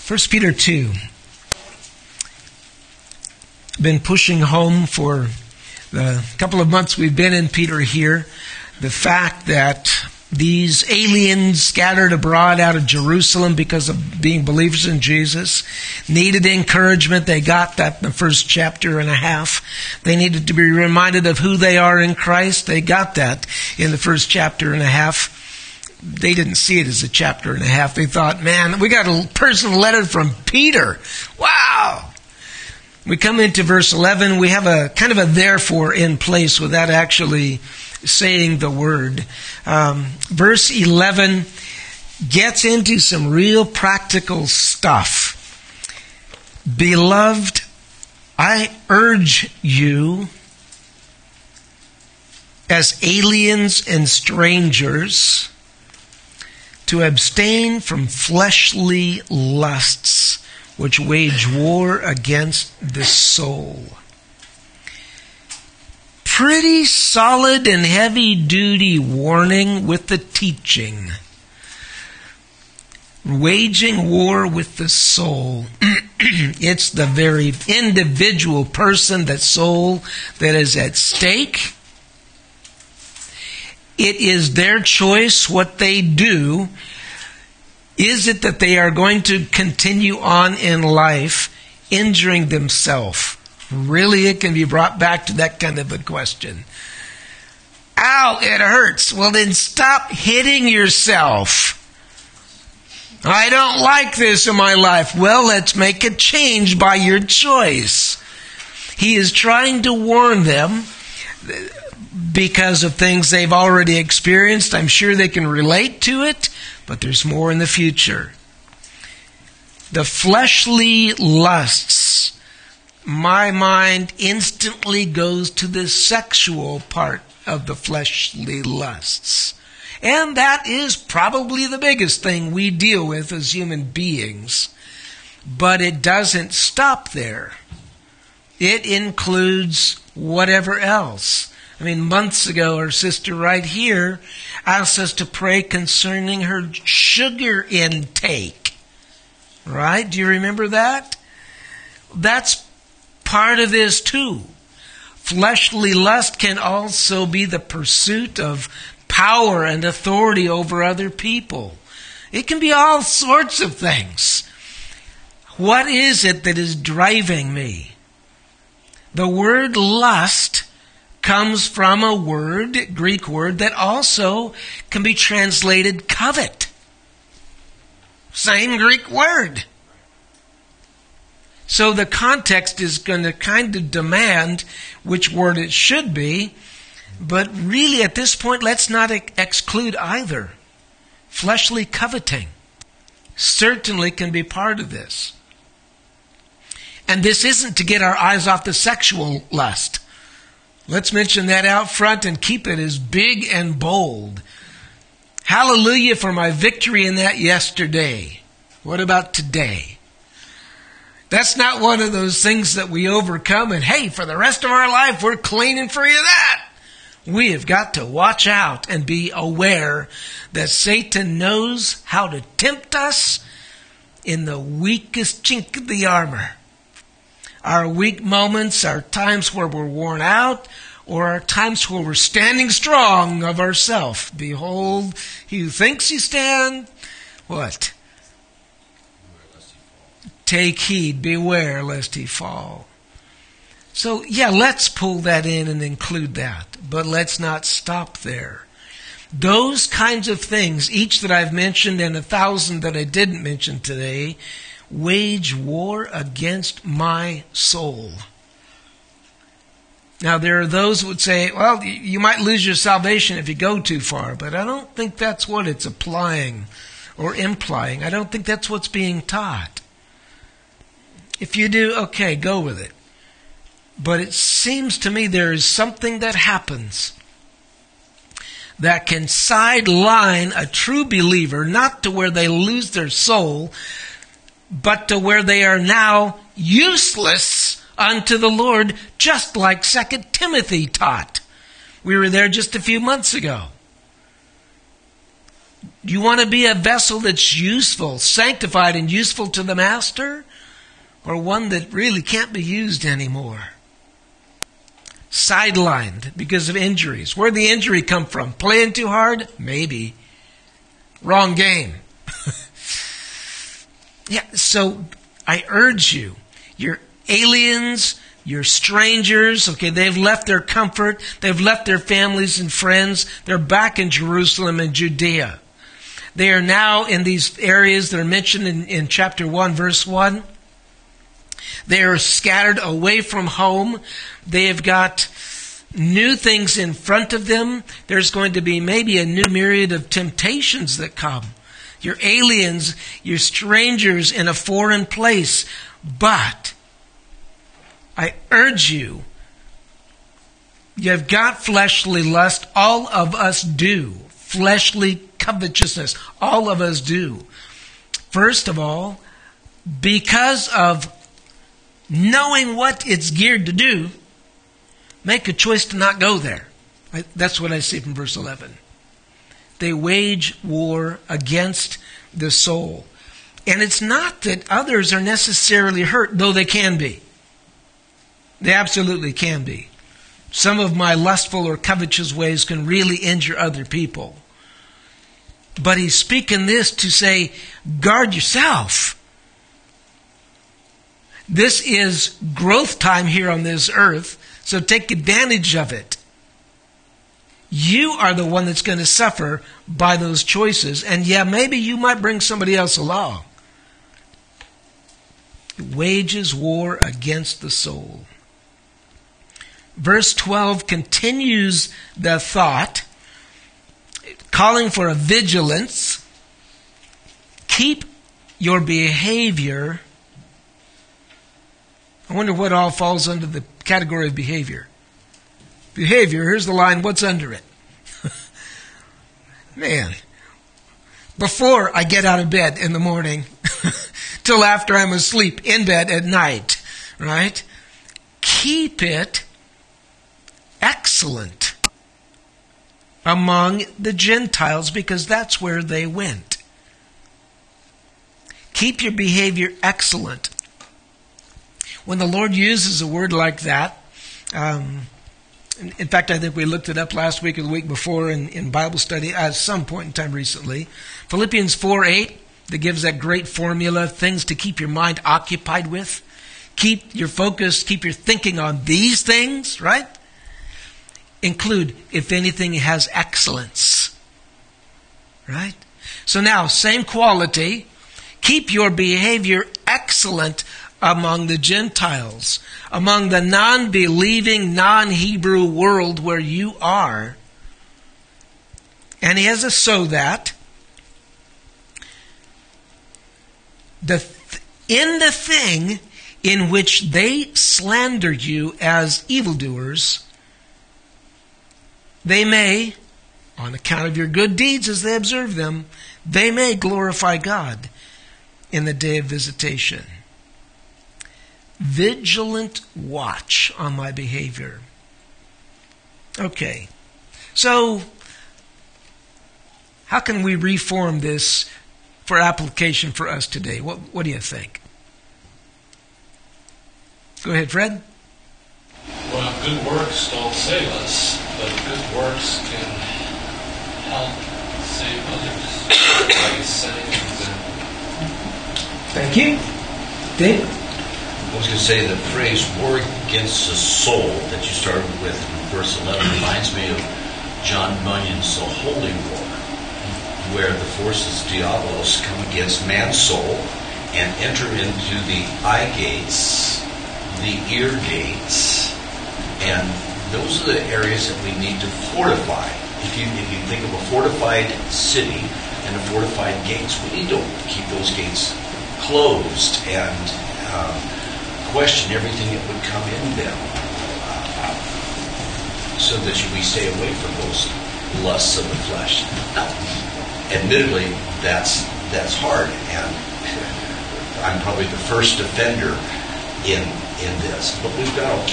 1 Peter 2. Been pushing home for the couple of months we've been in Peter here, the fact that these aliens scattered abroad out of Jerusalem because of being believers in Jesus needed encouragement. They got that in the first chapter and a half. They needed to be reminded of who they are in Christ. They got that in the first chapter and a half. They didn't see it as a chapter and a half. They thought, man, we got a personal letter from Peter. Wow! We come into verse 11. We have a kind of a therefore in place without actually saying the word. Verse 11 gets into some real practical stuff. Beloved, I urge you as aliens and strangers to abstain from fleshly lusts which wage war against the soul. Pretty solid and heavy-duty warning with the teaching. Waging war with the soul. It's the very individual person, that soul, that is at stake. It is their choice what they do. Is it that they are going to continue on in life injuring themselves? Really, it can be brought back to that kind of a question. Ow, it hurts. Well, then stop hitting yourself. I don't like this in my life. Well, let's make a change by your choice. He is trying to warn them because of things they've already experienced. I'm sure they can relate to it, but there's more in the future. The fleshly lusts, my mind instantly goes to the sexual part of the fleshly lusts. And that is probably the biggest thing we deal with as human beings. But it doesn't stop there. It includes whatever else. I mean, months ago, our sister right here asked us to pray concerning her sugar intake. Right? Do you remember that? That's part of this too. Fleshly lust can also be the pursuit of power and authority over other people. It can be all sorts of things. What is it that is driving me? The word lust comes from a word, Greek word, that also can be translated covet. Same Greek word. So the context is going to kind of demand which word it should be, but really at this point, let's not exclude either. Fleshly coveting certainly can be part of this. And this isn't to get our eyes off the sexual lust. Let's mention that out front and keep it as big and bold. Hallelujah for my victory in that yesterday. What about today? That's not one of those things that we overcome and, hey, for the rest of our life, we're clean and free of that. We have got to watch out and be aware that Satan knows how to tempt us in the weakest chink of the armor. Our weak moments are times where we're worn out, or are times where we're standing strong of ourselves. Behold, he who thinks he stand, what? Take heed, beware lest he fall. So, yeah, let's pull that in and include that. But let's not stop there. Those kinds of things, each that I've mentioned and 1,000 that I didn't mention today, wage war against my soul. Now, there are those who would say, well, you might lose your salvation if you go too far, but I don't think that's what it's applying or implying. I don't think that's what's being taught. If you do, okay, go with it. But it seems to me there is something that happens that can sideline a true believer, not to where they lose their soul, but to where they are now useless unto the Lord, just like 2 Timothy taught. We were there just a few months ago. You want to be a vessel that's useful, sanctified and useful to the master, or one that really can't be used anymore? Sidelined because of injuries. Where'd the injury come from? Playing too hard? Maybe. Wrong game. Yeah, so I urge you, you're aliens, you're strangers, okay, they've left their comfort, they've left their families and friends, they're back in Jerusalem and Judea. They are now in these areas that are mentioned in chapter 1, verse 1. They are scattered away from home. They have got new things in front of them. There's going to be maybe a new myriad of temptations that come. You're aliens, you're strangers in a foreign place. But I urge you, you've got fleshly lust. All of us do. Fleshly covetousness. All of us do. First of all, because of knowing what it's geared to do, make a choice to not go there. That's what I see from verse 11. They wage war against the soul. And it's not that others are necessarily hurt, though they can be. They absolutely can be. Some of my lustful or covetous ways can really injure other people. But he's speaking this to say, guard yourself. This is growth time here on this earth, so take advantage of it. You are the one that's going to suffer by those choices. And yeah, maybe you might bring somebody else along. It wages war against the soul. Verse 12 continues the thought, calling for a vigilance. Keep your behavior. I wonder what all falls under the category of behavior. Behavior, here's the line, what's under it? Man, before I get out of bed in the morning, till after I'm asleep in bed at night, right? Keep it excellent among the Gentiles, because that's where they went. Keep your behavior excellent. When the Lord uses a word like that, in fact, I think we looked it up last week or the week before in Bible study at some point in time recently. Philippians 4:8, that gives that great formula, things to keep your mind occupied with. Keep your focus, keep your thinking on these things, right? Include, if anything, has excellence. Right? So now, same quality. Keep your behavior excellent among the Gentiles, among the non-believing, non-Hebrew world where you are. And he has a so that in the thing in which they slander you as evildoers, they may, on account of your good deeds as they observe them, they may glorify God in the day of visitation. Vigilant watch on my behavior. Okay, so how can we reform this for application for us today? What do you think? Go ahead, Fred. Well, good works don't save us, but good works can help save others by setting an example. Thank you. Dave? I was going to say the phrase war against the soul that you started with in verse 11 reminds me of John Bunyan's The Holy War, where the forces diabolos come against man's soul and enter into the eye gates, the ear gates, and those are the areas that we need to fortify. If you think of a fortified city and a fortified gates, we need to keep those gates closed and question everything that would come in them, so that we stay away from those lusts of the flesh. Now, admittedly, that's hard, and I'm probably the first offender in this. But we've got to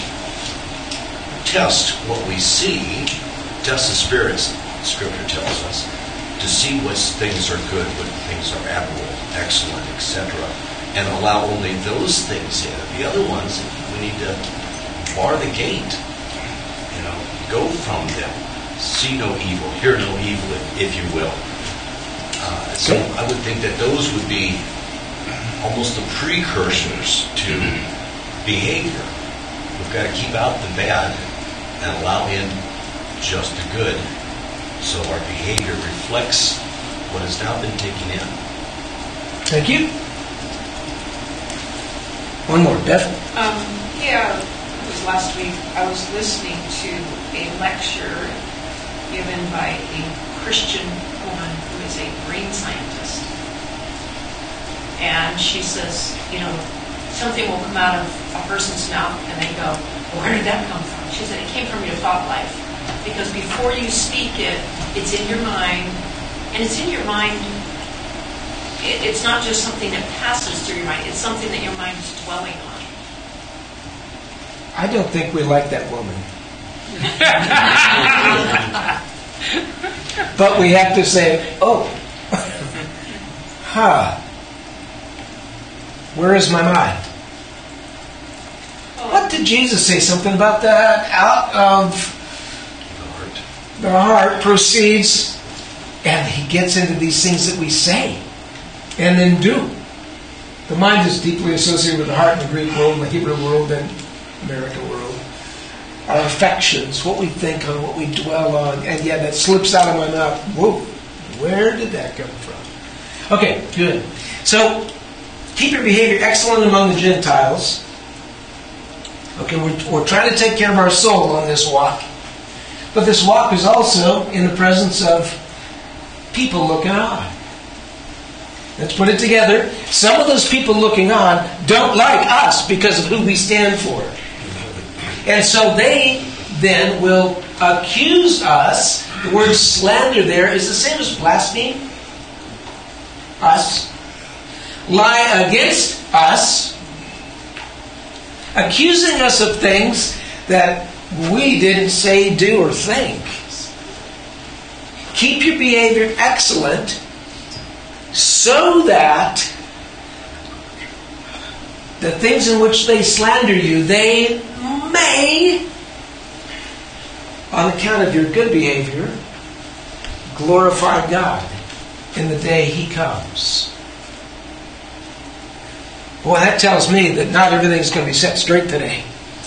test what we see, test the spirits, Scripture tells us, to see what things are good, what things are admirable, excellent, etc., and allow only those things in. The other ones, we need to bar the gate. Go from them. See no evil, hear no evil, if you will. So I would think that those would be almost the precursors to behavior. We've got to keep out the bad and allow in just the good, so our behavior reflects what has now been taken in. Thank you. One more, Beth. It was last week. I was listening to a lecture given by a Christian woman who is a brain scientist. And she says, something will come out of a person's mouth and they go, well, where did that come from? She said, it came from your thought life. Because before you speak it, it's in your mind. And it's in your mind. It's not just something that passes through your mind. It's something that your mind is dwelling on. I don't think we like that woman. But we have to say, where is my mind? What did Jesus say? Something about that? Out of the heart proceeds, and he gets into these things that we say and then do. The mind is deeply associated with the heart in the Greek world, the Hebrew world, and American world. Our affections, what we think on, what we dwell on, and yet that slips out of my mouth. Whoa, where did that come from? Okay, good. So, keep your behavior excellent among the Gentiles. Okay, we're trying to take care of our soul on this walk. But this walk is also in the presence of people looking on. Let's put it together. Some of those people looking on don't like us because of who we stand for. And so they then will accuse us. The word slander there is the same as blaspheme. Us. Lie against us. Accusing us of things that we didn't say, do, or think. Keep your behavior excellent so that the things in which they slander you, they may, on account of your good behavior, glorify God in the day He comes. Boy, that tells me that not everything's going to be set straight today.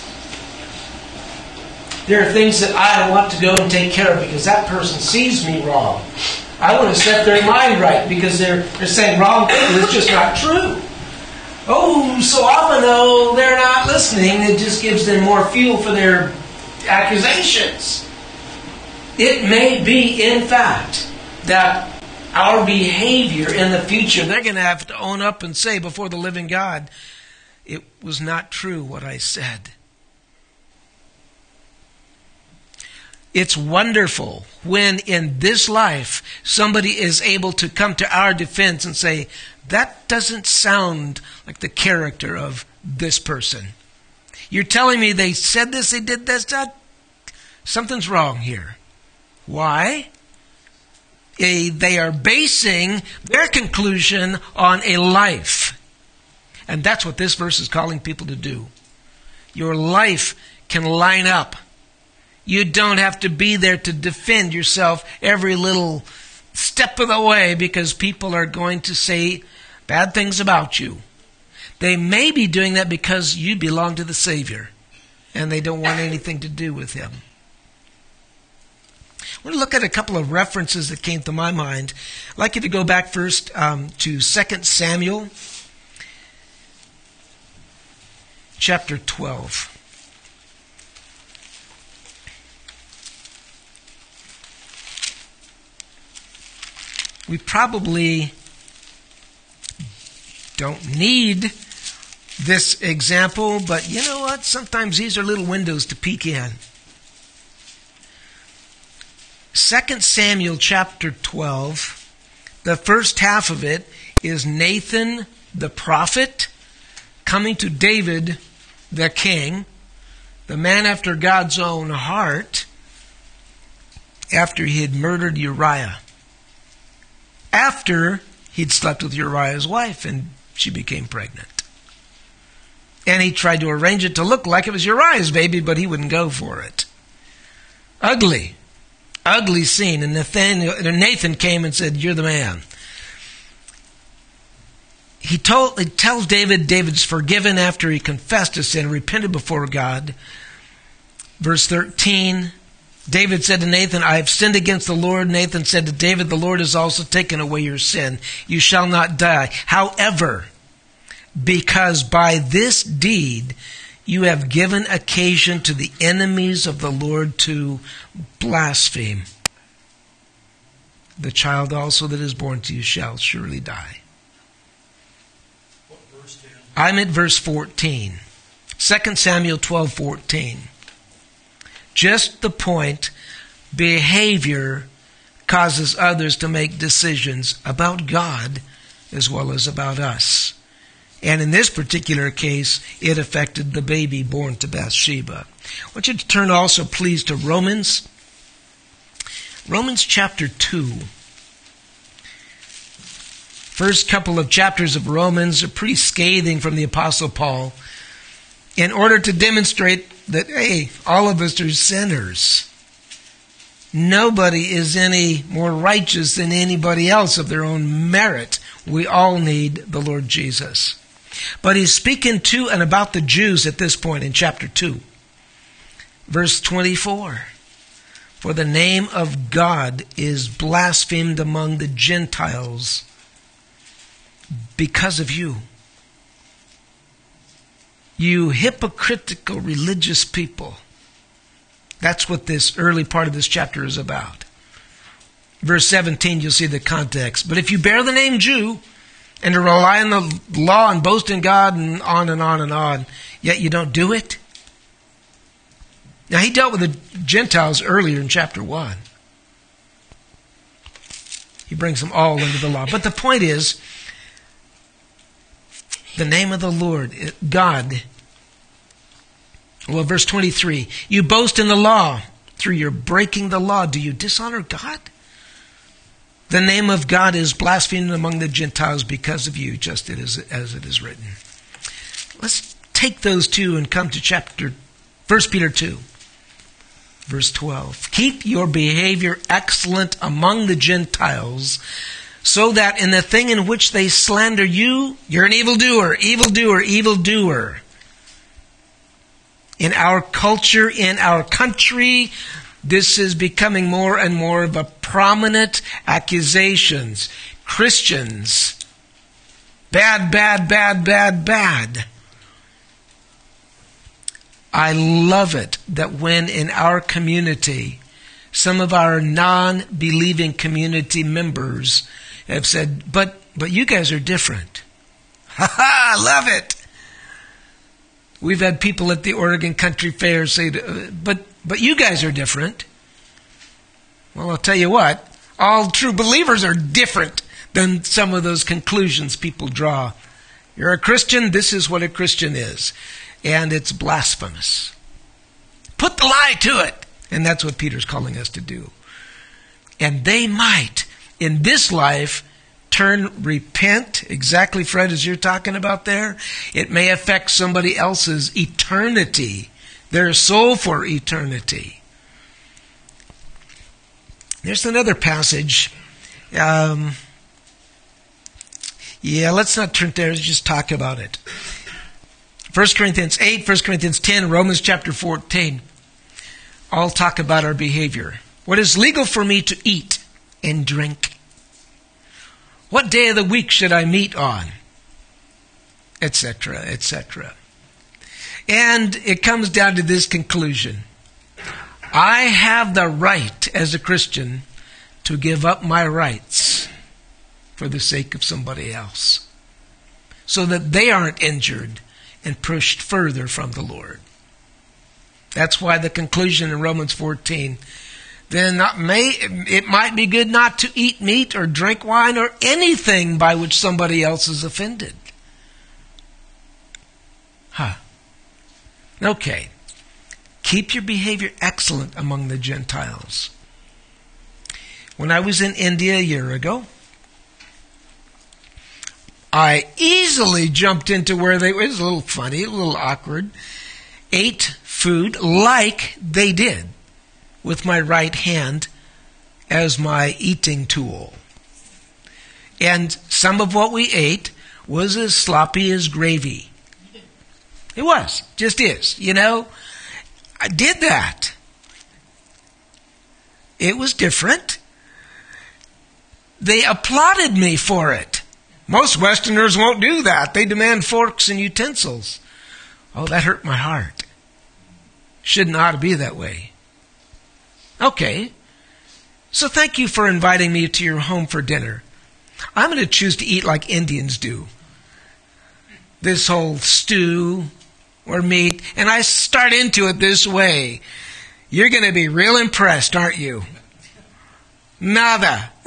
There are things that I want to go and take care of because that person sees me wrong. I want to set their mind right because they're saying wrong things. It's just not true. Oh, so often though they're not listening, it just gives them more fuel for their accusations. It may be, in fact, that our behavior in the future, they're going to have to own up and say before the living God, it was not true what I said. It's wonderful when in this life somebody is able to come to our defense and say, that doesn't sound like the character of this person. You're telling me they said this, they did this, that? Something's wrong here. Why? They are basing their conclusion on a life. And that's what this verse is calling people to do. Your life can line up. You don't have to be there to defend yourself every little step of the way because people are going to say bad things about you. They may be doing that because you belong to the Savior and they don't want anything to do with Him. I want to look at a couple of references that came to my mind. I'd like you to go back first to 2 Samuel chapter 12. We probably don't need this example, but you know what? Sometimes these are little windows to peek in. 2 Samuel chapter 12, the first half of it is Nathan the prophet coming to David the king, the man after God's own heart, after he had murdered Uriah. after he'd slept with Uriah's wife and she became pregnant. And he tried to arrange it to look like it was Uriah's baby, but he wouldn't go for it. Ugly scene. And Nathan came and said, "You're the man." He tells David's forgiven after he confessed his sin, repented before God. Verse 13, David said to Nathan, "I have sinned against the Lord." Nathan said to David, "The Lord has also taken away your sin. You shall not die. However, because by this deed you have given occasion to the enemies of the Lord to blaspheme, the child also that is born to you shall surely die." I'm at verse 14. 2 Samuel 12:14. Just the point, behavior causes others to make decisions about God as well as about us. And in this particular case, it affected the baby born to Bathsheba. I want you to turn also, please, to Romans. Romans chapter 2. First couple of chapters of Romans are pretty scathing from the Apostle Paul in order to demonstrate that, hey, all of us are sinners. Nobody is any more righteous than anybody else of their own merit. We all need the Lord Jesus. But he's speaking to and about the Jews at this point in chapter 2. Verse 24. For the name of God is blasphemed among the Gentiles because of you. You hypocritical religious people. That's what this early part of this chapter is about. Verse 17, you'll see the context. But if you bear the name Jew, and to rely on the law and boast in God and on and on and on, yet you don't do it. Now, he dealt with the Gentiles earlier in chapter 1. He brings them all under the law. But the point is, the name of the Lord, God. Well, verse 23, you boast in the law. Through your breaking the law, do you dishonor God? The name of God is blasphemed among the Gentiles because of you, just as it is written. Let's take those two and come to 1 Peter 2, verse 12. Keep your behavior excellent among the Gentiles, so that in the thing in which they slander you, you're an evildoer, evildoer, evildoer. In our culture, in our country, this is becoming more and more of a prominent accusations. Christians, bad, bad, bad, bad, bad. I love it that when in our community, some of our non-believing community members have said, but you guys are different. Ha ha, I love it. We've had people at the Oregon Country Fair say, but you guys are different. Well, I'll tell you what, all true believers are different than some of those conclusions people draw. You're a Christian, this is what a Christian is. And it's blasphemous. Put the lie to it. And that's what Peter's calling us to do. And they might, in this life, repent, exactly, Fred, as you're talking about there. It may affect somebody else's eternity, their soul for eternity. There's another passage. Let's not turn there, let's just talk about it. 1 Corinthians 8, 1 Corinthians 10, Romans chapter 14. All talk about our behavior. What is legal for me to eat and drink? What day of the week should I meet on? Etc., etc. And it comes down to this conclusion. I have the right as a Christian to give up my rights for the sake of somebody else, so that they aren't injured and pushed further from the Lord. That's why the conclusion in Romans 14, then it might be good not to eat meat or drink wine or anything by which somebody else is offended. Okay. Keep your behavior excellent among the Gentiles. When I was in India a year ago, I easily jumped into where it was a little funny, a little awkward, ate food like they did with my right hand as my eating tool. And some of what we ate was as sloppy as gravy. It was, just is, I did that. It was different. They applauded me for it. Most Westerners won't do that. They demand forks and utensils. Oh, that hurt my heart. Shouldn't ought to be that way. Okay. So thank you for inviting me to your home for dinner. I'm going to choose to eat like Indians do. This whole stew or meat. And I start into it this way. You're going to be real impressed, aren't you? Nada.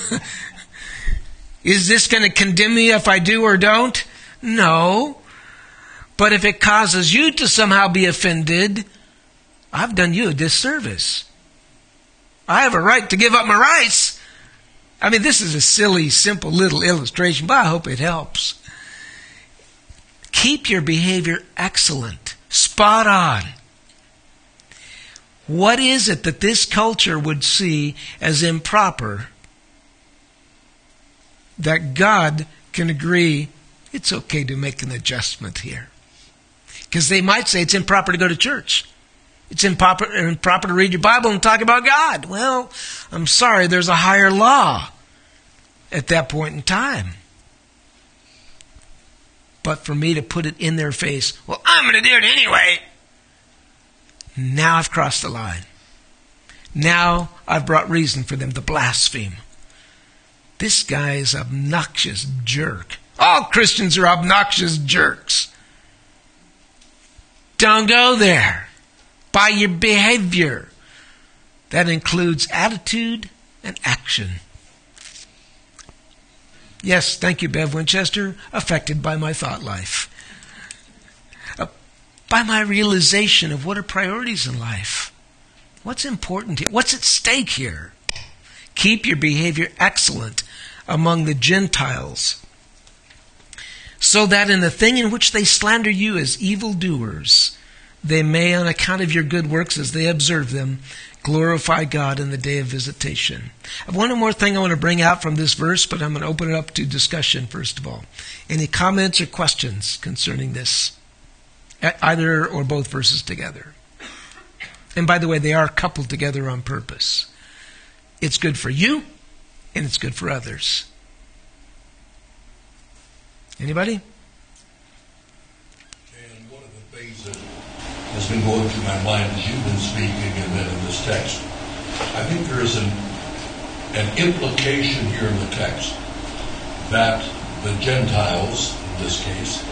Is this going to condemn me if I do or don't? No. But if it causes you to somehow be offended, I've done you a disservice. I have a right to give up my rights. I mean, this is a silly, simple little illustration, but I hope it helps. Keep your behavior excellent, spot on. What is it that this culture would see as improper that God can agree it's okay to make an adjustment here? Because they might say it's improper to go to church. It's improper to read your Bible and talk about God. Well, I'm sorry, there's a higher law at that point in time. But for me to put it in their face, well, I'm going to do it anyway. Now I've crossed the line. Now I've brought reason for them to blaspheme. This guy is an obnoxious jerk. All Christians are obnoxious jerks. Don't go there. By your behavior. That includes attitude and action. Yes, thank you, Bev Winchester. Affected by my thought life. By my realization of what are priorities in life. What's important here? What's at stake here? Keep your behavior excellent among the Gentiles, so that in the thing in which they slander you as evildoers, they may, on account of your good works as they observe them, glorify God in the day of visitation. I have one more thing I want to bring out from this verse, but I'm going to open it up to discussion first of all. Any comments or questions concerning this? Either or both verses together. And by the way, they are coupled together on purpose. It's good for you, and it's good for others. Anybody? And one of the things that has been going through my mind as you've been speaking and then in this text, I think there is an implication here in the text that the Gentiles, in this case,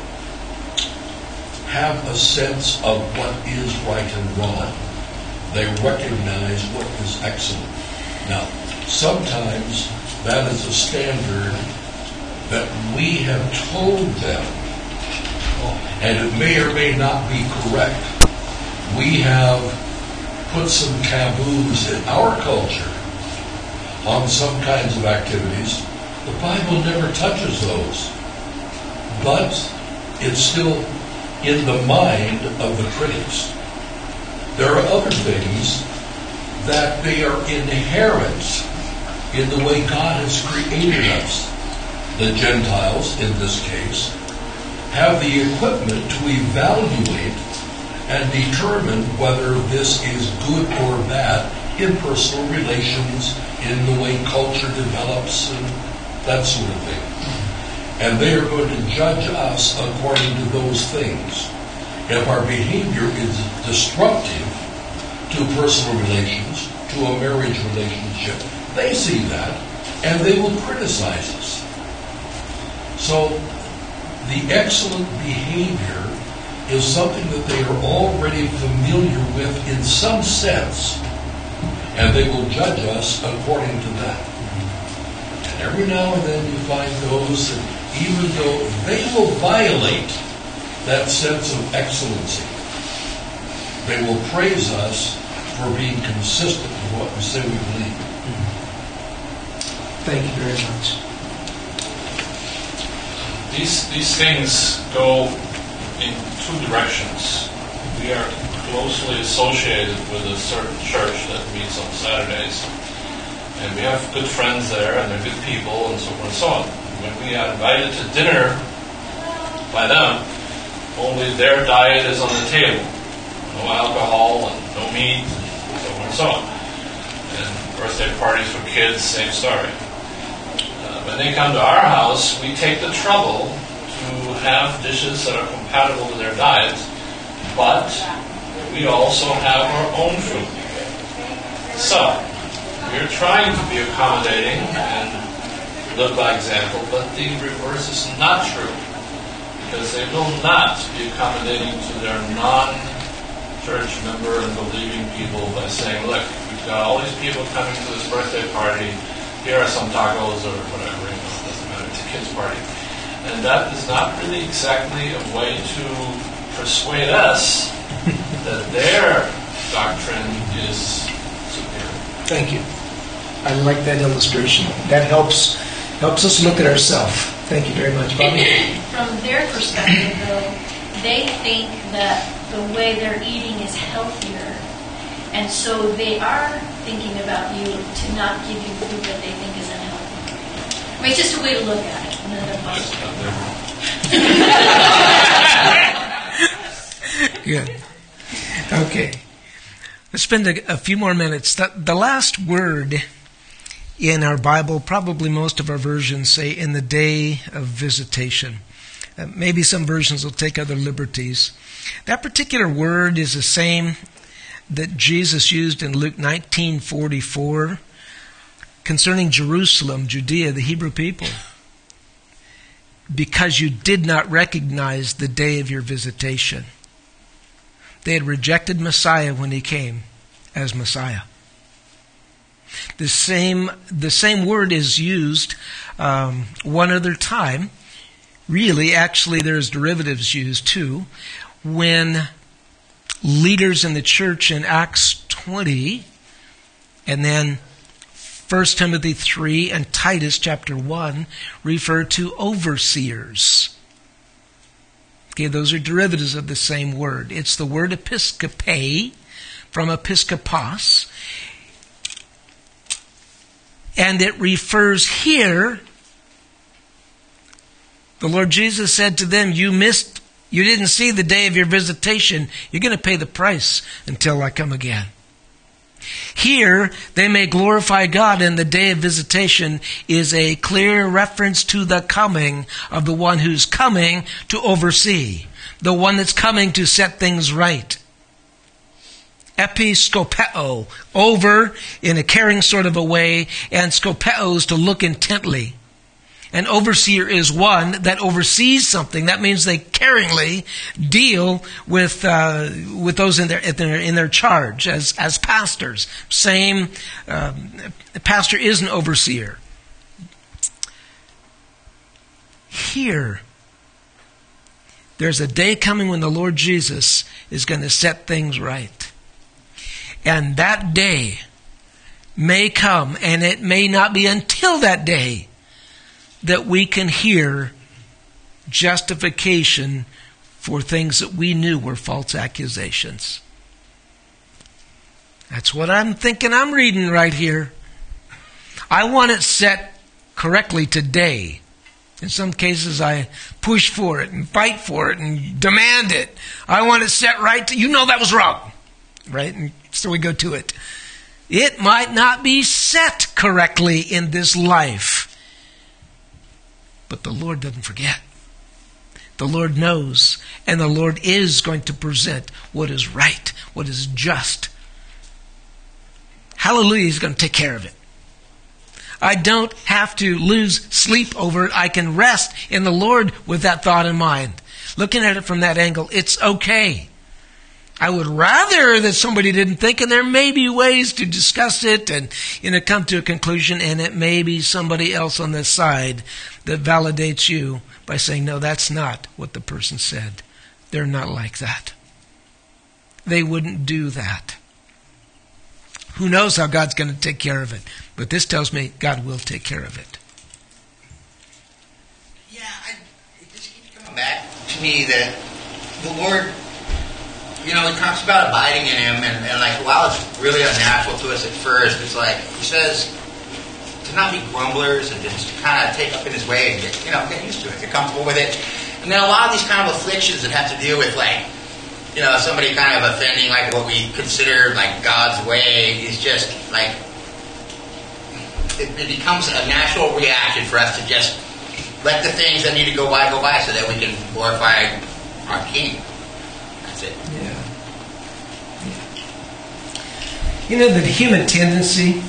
have a sense of what is right and wrong. They recognize what is excellent. Now, sometimes that is a standard that we have told them, and it may or may not be correct. We have put some taboos in our culture on some kinds of activities. The Bible never touches those, but it's still in the mind of the critics. There are other things that they are inherent in the way God has created us. The Gentiles, in this case, have the equipment to evaluate and determine whether this is good or bad in personal relations, in the way culture develops, and that sort of thing. And they are going to judge us according to those things. If our behavior is destructive to personal relations, to a marriage relationship, they see that, and they will criticize us. So, the excellent behavior is something that they are already familiar with in some sense, and they will judge us according to that. And every now and then you find those that, even though they will violate that sense of excellency, they will praise us for being consistent with what we say we believe. Thank you very much. these things go in two directions. We are closely associated with a certain church that meets on Saturdays, and we have good friends there, and they're good people, and so forth and so on. When we are invited to dinner by them, only their diet is on the table. No alcohol and no meat, and so forth and so on. And birthday parties for kids, same story. When they come to our house, we take the trouble to have dishes that are compatible with their diets, but we also have our own food. So, we're trying to be accommodating and live by example, but the reverse is not true, because they will not be accommodating to their non-church member and believing people by saying, look, we've got all these people coming to this birthday party, here are some tacos or whatever, it doesn't matter, it's a kid's party. And that is not really exactly a way to persuade us that their doctrine is superior. Thank you. I like that illustration. That helps us look at ourselves. Thank you very much, Bobby. From their perspective, though, they think that the way they're eating is healthier, and so they are thinking about you to not give you food that they think is unhealthy. I mean, it's just a way to look at it. And then they're Good. Okay. Let's spend a few more minutes. The last word in our Bible, probably most of our versions say, in the day of visitation. Maybe some versions will take other liberties. That particular word is the same that Jesus used in Luke 19:44 concerning Jerusalem, Judea, the Hebrew people. Because you did not recognize the day of your visitation. They had rejected Messiah when he came as Messiah. The same word is used one other time. Really, actually, there's derivatives used too. When leaders in the church in Acts 20 and then 1 Timothy 3 and Titus chapter 1 refer to overseers. Okay, those are derivatives of the same word. It's the word episkope from episkopos. And it refers here, the Lord Jesus said to them, you didn't see the day of your visitation. You're going to pay the price until I come again. Here, they may glorify God, and the day of visitation is a clear reference to the coming of the one who's coming to oversee, the one that's coming to set things right. Episkopeo, over in a caring sort of a way, and skopeo is to look intently. An overseer is one that oversees something. That means they caringly deal with those in their charge as pastors. Same, a pastor is an overseer. Here, there's a day coming when the Lord Jesus is going to set things right. And that day may come, and it may not be until that day that we can hear justification for things that we knew were false accusations. That's what I'm thinking I'm reading right here. I want it set correctly today. In some cases, I push for it and fight for it and demand it. I want it set right. That was wrong. Right? And so we go to it. It might not be set correctly in this life. But the Lord doesn't forget. The Lord knows. And the Lord is going to present what is right, what is just. Hallelujah, He's going to take care of it. I don't have to lose sleep over it. I can rest in the Lord with that thought in mind. Looking at it from that angle, it's okay. I would rather that somebody didn't think, and there may be ways to discuss it and come to a conclusion, and it may be somebody else on this side that validates you by saying, no, that's not what the person said. They're not like that. They wouldn't do that. Who knows how God's going to take care of it? But this tells me God will take care of it. Yeah, come back to me that the Lord, he talks about abiding in him, and like, while it's really unnatural to us at first, it's like, he says to not be grumblers and just to kind of take up in his way and get used to it, get comfortable with it. And then a lot of these kind of afflictions that have to do with like, somebody kind of offending like what we consider like God's way is just like, it becomes a natural reaction for us to just let the things that need to go by so that we can glorify our King. That's it. Yeah. The human tendency,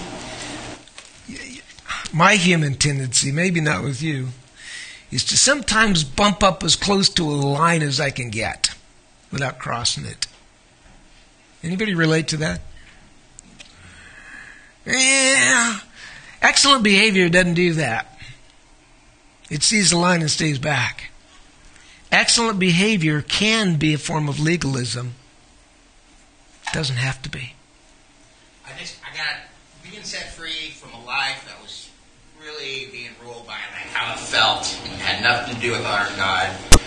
my human tendency, maybe not with you, is to sometimes bump up as close to a line as I can get without crossing it. Anybody relate to that? Yeah. Excellent behavior doesn't do that. It sees the line and stays back. Excellent behavior can be a form of legalism. It doesn't have to be. I got being set free from a life that was really being ruled by like how it felt and had nothing to do with our God.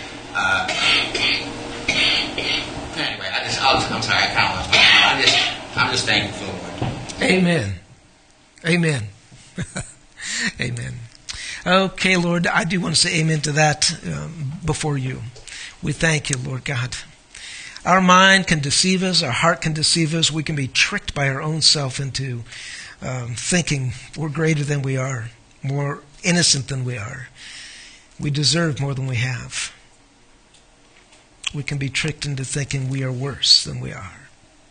Anyway, I'm sorry, I kind of left. I'm just thankful for the Lord. Amen. Amen. Amen. Okay, Lord, I do want to say amen to that before you. We thank you, Lord God. Our mind can deceive us. Our heart can deceive us. We can be tricked by our own self into thinking we're greater than we are, more innocent than we are. We deserve more than we have. We can be tricked into thinking we are worse than we are.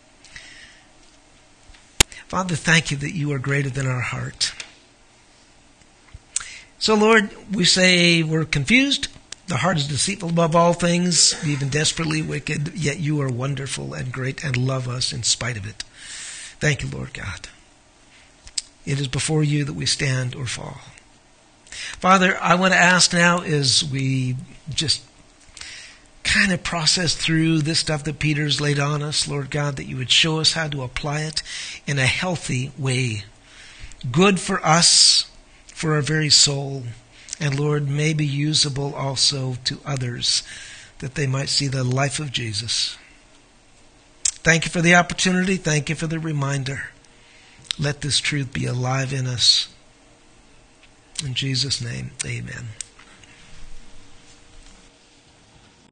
Father, thank you that you are greater than our heart. So, Lord, we say we're confused. The heart is deceitful above all things, even desperately wicked, yet you are wonderful and great and love us in spite of it. Thank you, Lord God. It is before you that we stand or fall. Father, I want to ask now as we just kind of process through this stuff that Peter's laid on us, Lord God, that you would show us how to apply it in a healthy way. Good for us, for our very soul, and Lord, may be usable also to others, that they might see the life of Jesus. Thank you for the opportunity. Thank you for the reminder. Let this truth be alive in us. In Jesus' name, amen.